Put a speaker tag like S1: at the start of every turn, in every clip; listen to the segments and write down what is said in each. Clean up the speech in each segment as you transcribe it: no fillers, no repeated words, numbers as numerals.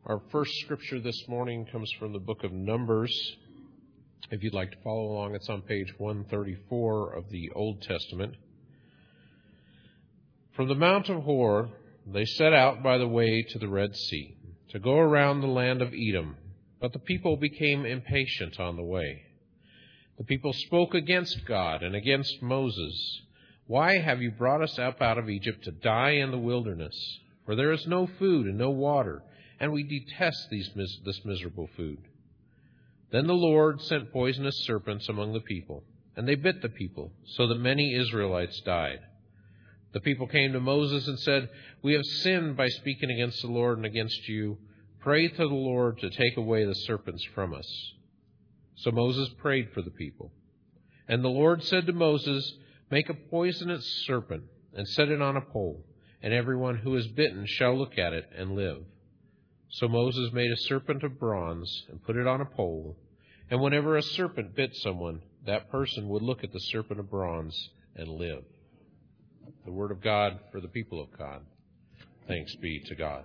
S1: Our first scripture this morning comes from the book of Numbers. If you'd like to follow along, it's on page 134 of the Old Testament. From the Mount of Hor, they set out by the way to the Red Sea, to go around the land of Edom. But the people became impatient on the way. The people spoke against God and against Moses. "Why have you brought us up out of Egypt to die in the wilderness? For there is no food and no water, and we detest this miserable food." Then the Lord sent poisonous serpents among the people, and they bit the people, so that many Israelites died. The people came to Moses and said, "We have sinned by speaking against the Lord and against you. Pray to the Lord to take away the serpents from us." So Moses prayed for the people. And the Lord said to Moses, "Make a poisonous serpent and set it on a pole, and everyone who is bitten shall look at it and live." So Moses made a serpent of bronze and put it on a pole, and whenever a serpent bit someone, that person would look at the serpent of bronze and live. The word of God for the people of God. Thanks be to God.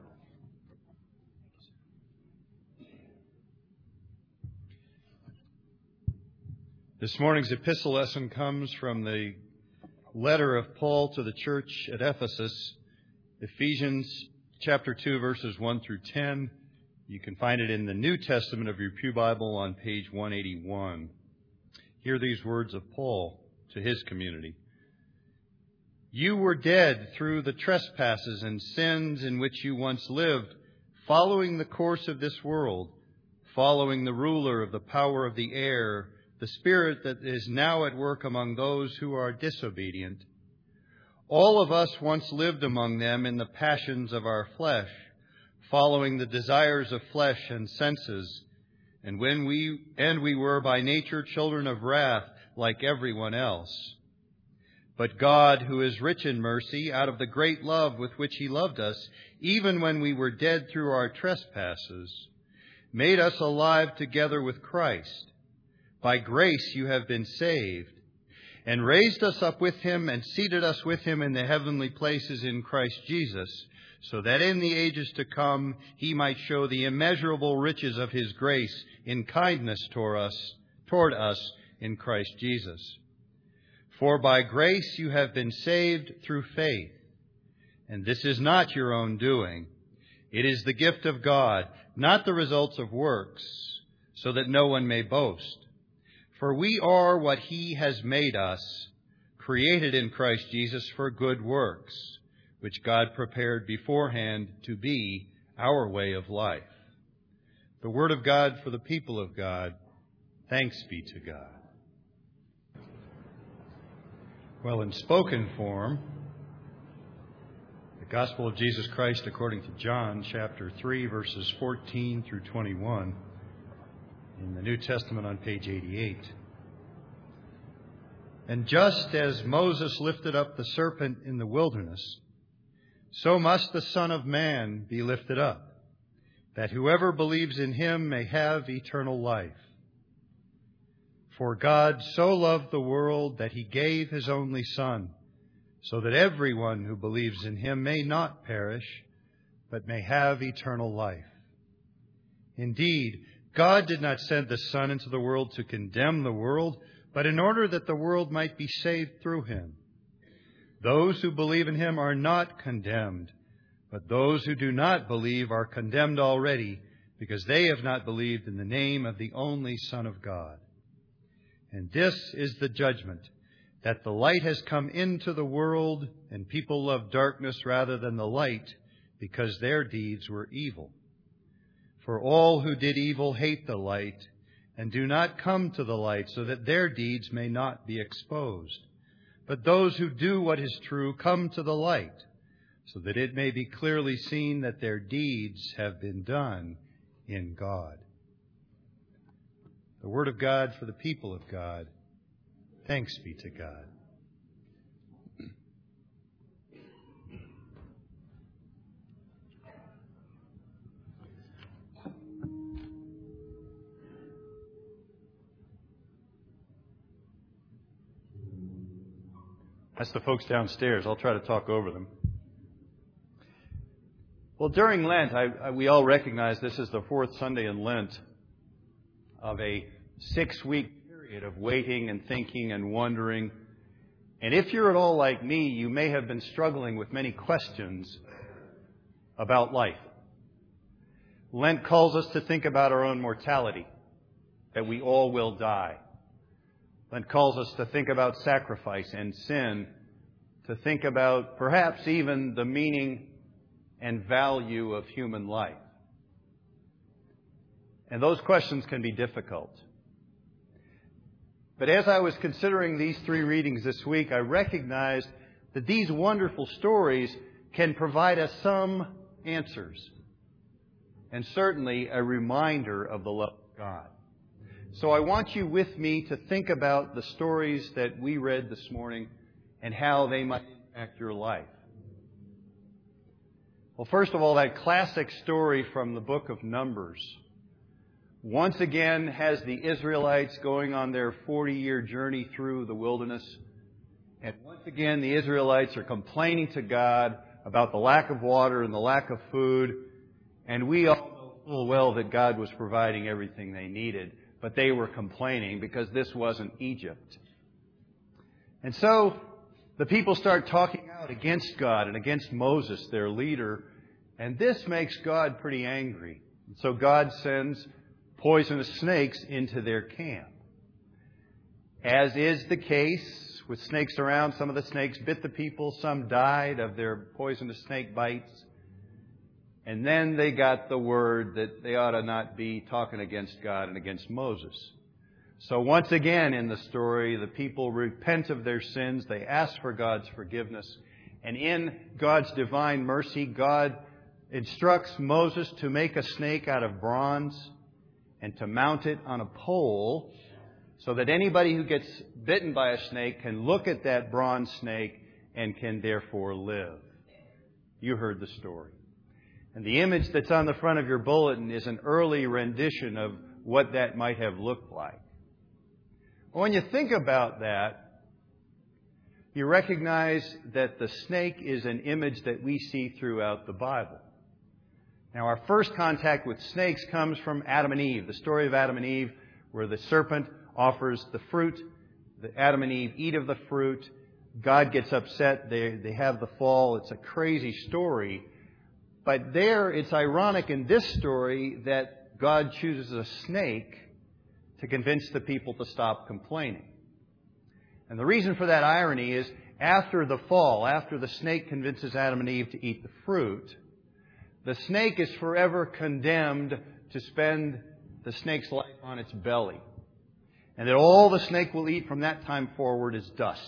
S2: This morning's epistle lesson comes from the letter of Paul to the church at Ephesus, Ephesians chapter 2, verses 1 through 10. You can find it in the New Testament of your Pew Bible on page 181. Hear these words of Paul to his community. "You were dead through the trespasses and sins in which you once lived, following the course of this world, following the ruler of the power of the air, the spirit that is now at work among those who are disobedient. All of us once lived among them in the passions of our flesh, following the desires of flesh and senses, and we were by nature children of wrath like everyone else. But God, who is rich in mercy, out of the great love with which He loved us, even when we were dead through our trespasses, made us alive together with Christ. By grace you have been saved, and raised us up with Him and seated us with Him in the heavenly places in Christ Jesus, so that in the ages to come He might show the immeasurable riches of His grace in kindness toward us in Christ Jesus. For by grace you have been saved through faith, and this is not your own doing. It is the gift of God, not the results of works, so that no one may boast. For we are what He has made us, created in Christ Jesus for good works, which God prepared beforehand to be our way of life." The word of God for the people of God. Thanks be to God. Well, in spoken form, the Gospel of Jesus Christ according to John, chapter 3, verses 14 through 21, in the New Testament on page 88. "And just as Moses lifted up the serpent in the wilderness, so must the Son of Man be lifted up, that whoever believes in Him may have eternal life. For God so loved the world that He gave His only Son, so that everyone who believes in Him may not perish, but may have eternal life. Indeed, God did not send the Son into the world to condemn the world, but in order that the world might be saved through Him. Those who believe in Him are not condemned, but those who do not believe are condemned already, because they have not believed in the name of the only Son of God. And this is the judgment, that the light has come into the world, and people love darkness rather than the light, because their deeds were evil. For all who did evil hate the light, and do not come to the light, so that their deeds may not be exposed. But those who do what is true come to the light, so that it may be clearly seen that their deeds have been done in God." The word of God for the people of God. Thanks be to God. That's the folks downstairs. I'll try to talk over them. Well, during Lent, we all recognize this is the fourth Sunday in Lent of a 6-week period of waiting and thinking and wondering. And if you're at all like me, you may have been struggling with many questions about life. Lent calls us to think about our own mortality, that we all will die. Lent calls us to think about sacrifice and sin, to think about perhaps even the meaning and value of human life. And those questions can be difficult. But as I was considering these 3 readings this week, I recognized that these wonderful stories can provide us some answers, and certainly a reminder of the love of God. So I want you with me to think about the stories that we read this morning and how they might impact your life. Well, first of all, that classic story from the book of Numbers once again has the Israelites going on their 40-year journey through the wilderness. And once again, the Israelites are complaining to God about the lack of water and the lack of food. And we all know full well that God was providing everything they needed. But they were complaining because this wasn't Egypt. And so the people start talking out against God and against Moses, their leader. And this makes God pretty angry. And so God sends poisonous snakes into their camp. As is the case with snakes around, some of the snakes bit the people, some died of their poisonous snake bites. And then they got the word that they ought to not be talking against God and against Moses. So once again in the story, the people repent of their sins. They ask for God's forgiveness. And in God's divine mercy, God instructs Moses to make a snake out of bronze and to mount it on a pole so that anybody who gets bitten by a snake can look at that bronze snake and can therefore live. You heard the story. And the image that's on the front of your bulletin is an early rendition of what that might have looked like. When you think about that, you recognize that the snake is an image that we see throughout the Bible. Now, our first contact with snakes comes from Adam and Eve, the story of Adam and Eve, where the serpent offers the fruit. Adam and Eve eat of the fruit. God gets upset. They have the fall. It's a crazy story. But there, it's ironic in this story that God chooses a snake to convince the people to stop complaining. And the reason for that irony is after the fall, after the snake convinces Adam and Eve to eat the fruit, the snake is forever condemned to spend the snake's life on its belly. And that all the snake will eat from that time forward is dust.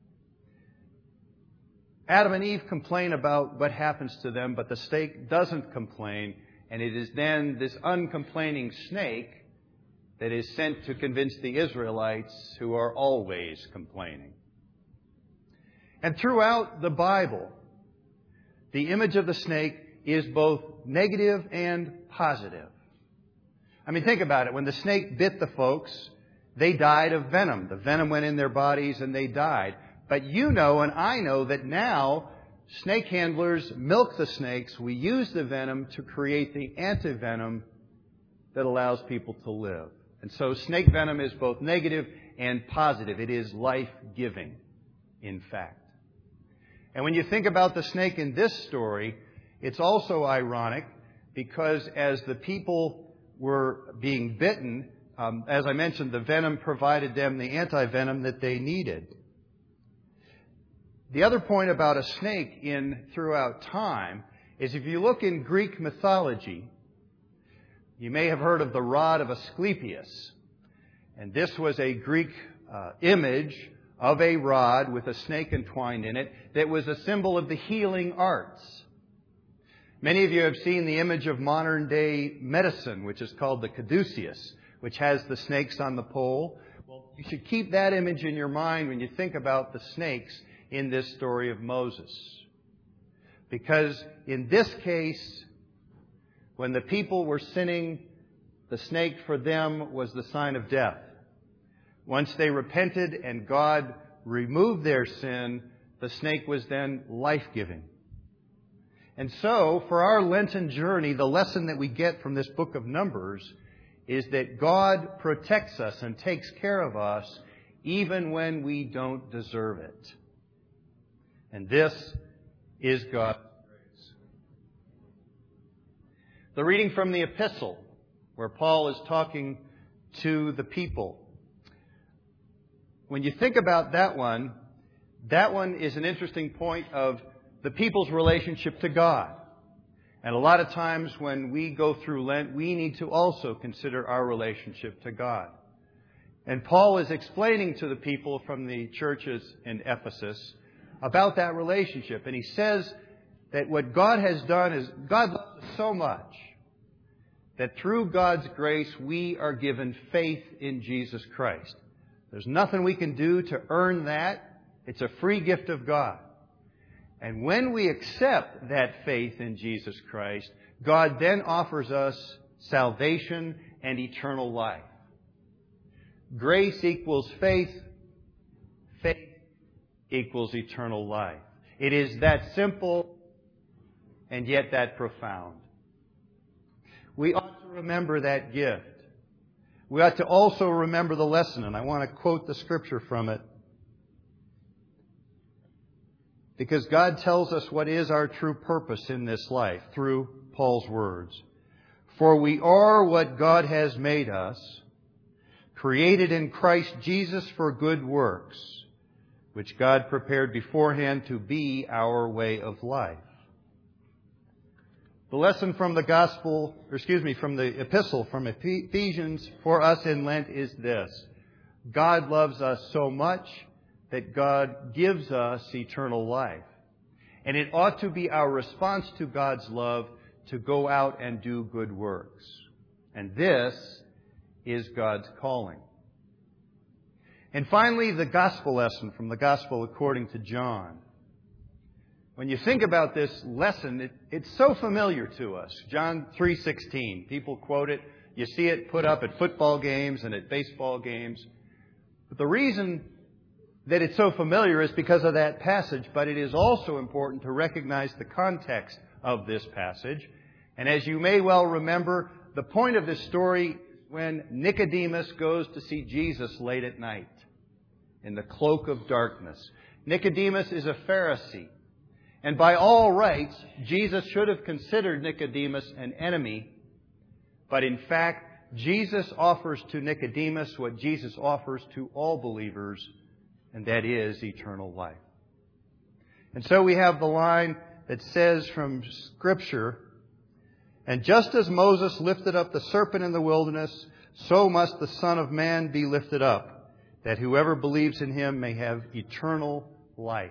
S2: Adam and Eve complain about what happens to them, but the snake doesn't complain. And it is then this uncomplaining snake that is sent to convince the Israelites, who are always complaining. And throughout the Bible, the image of the snake is both negative and positive. I mean, think about it. When the snake bit the folks, they died of venom. The venom went in their bodies and they died. But you know and I know that now snake handlers milk the snakes. We use the venom to create the antivenom that allows people to live. And so snake venom is both negative and positive. It is life-giving, in fact. And when you think about the snake in this story, it's also ironic because as the people were being bitten, as I mentioned, the venom provided them the antivenom that they needed. The other point about a snake throughout time is if you look in Greek mythology, you may have heard of the rod of Asclepius. And this was a Greek image of a rod with a snake entwined in it that was a symbol of the healing arts. Many of you have seen the image of modern-day medicine, which is called the caduceus, which has the snakes on the pole. Well, you should keep that image in your mind when you think about the snakes in this story of Moses. Because in this case, when the people were sinning, the snake for them was the sign of death. Once they repented and God removed their sin, the snake was then life-giving. And so, for our Lenten journey, the lesson that we get from this book of Numbers is that God protects us and takes care of us even when we don't deserve it. And this is God's grace. The reading from the epistle, where Paul is talking to the people. When you think about that one is an interesting point of the people's relationship to God. And a lot of times when we go through Lent, we need to also consider our relationship to God. And Paul is explaining to the people from the churches in Ephesus about that relationship. And he says that what God has done is God loves us so much that through God's grace we are given faith in Jesus Christ. There's nothing we can do to earn that. It's a free gift of God. And when we accept that faith in Jesus Christ, God then offers us salvation and eternal life. Grace equals faith. Faith equals eternal life. It is that simple and yet that profound. We ought to remember that gift. We ought to also remember the lesson, and I want to quote the scripture from it. Because God tells us what is our true purpose in this life through Paul's words. For we are what God has made us, created in Christ Jesus for good works, which God prepared beforehand to be our way of life. The lesson from the from the epistle from Ephesians for us in Lent is this. God loves us so much that God gives us eternal life. And it ought to be our response to God's love to go out and do good works. And this is God's calling. And finally, the gospel lesson from the Gospel according to John. When you think about this lesson, it's so familiar to us. John 3:16. People quote it. You see it put up at football games and at baseball games. But the reason that it's so familiar is because of that passage, but it is also important to recognize the context of this passage. And as you may well remember, the point of this story is when Nicodemus goes to see Jesus late at night in the cloak of darkness. Nicodemus is a Pharisee. And by all rights, Jesus should have considered Nicodemus an enemy. But in fact, Jesus offers to Nicodemus what Jesus offers to all believers, and that is eternal life. And so we have the line that says from Scripture, and just as Moses lifted up the serpent in the wilderness, so must the Son of Man be lifted up, that whoever believes in him may have eternal life.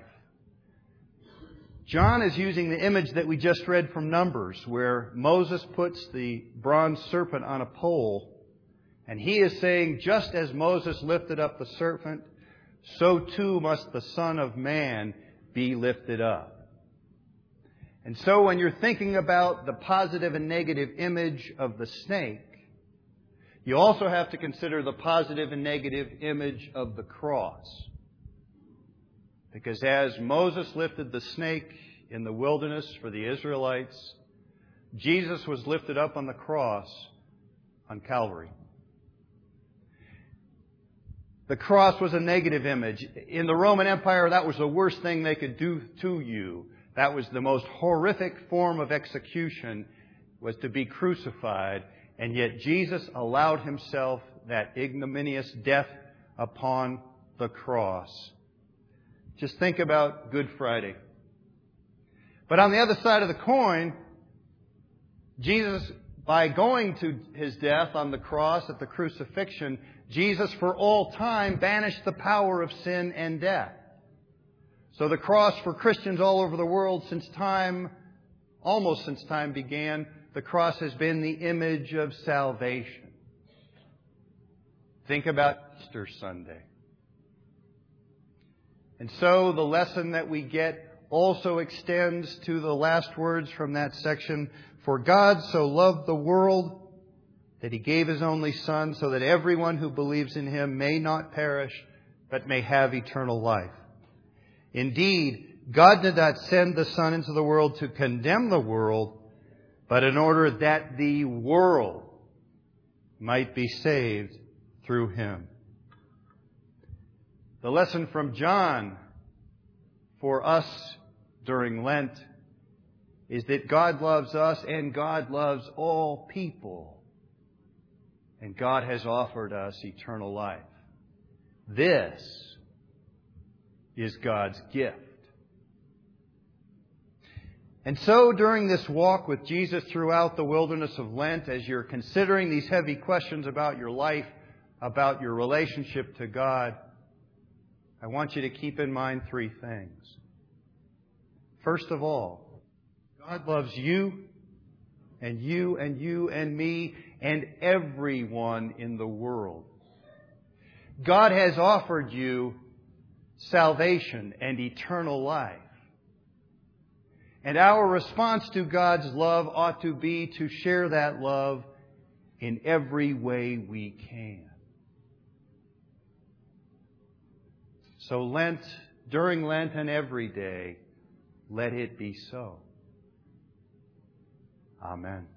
S2: John is using the image that we just read from Numbers, where Moses puts the bronze serpent on a pole. And he is saying, just as Moses lifted up the serpent, so too must the Son of Man be lifted up. And so when you're thinking about the positive and negative image of the snake, you also have to consider the positive and negative image of the cross. Because as Moses lifted the snake in the wilderness for the Israelites, Jesus was lifted up on the cross on Calvary. The cross was a negative image. In the Roman Empire, that was the worst thing they could do to you. That was the most horrific form of execution, was to be crucified. And yet Jesus allowed himself that ignominious death upon the cross. Just think about Good Friday. But on the other side of the coin, Jesus, by going to his death on the cross at the crucifixion, Jesus for all time banished the power of sin and death. So the cross for Christians all over the world almost since time began, the cross has been the image of salvation. Think about Easter Sunday. And so the lesson that we get also extends to the last words from that section. For God so loved the world that He gave His only Son, so that everyone who believes in Him may not perish, but may have eternal life. Indeed, God did not send the Son into the world to condemn the world, but in order that the world might be saved through Him. The lesson from John for us during Lent is that God loves us and God loves all people. And God has offered us eternal life. This is God's gift. And so during this walk with Jesus throughout the wilderness of Lent, as you're considering these heavy questions about your life, about your relationship to God, I want you to keep in mind three things. First of all, God loves you and you and you and me and everyone in the world. God has offered you salvation and eternal life. And our response to God's love ought to be to share that love in every way we can. So during Lent and every day, let it be so. Amen.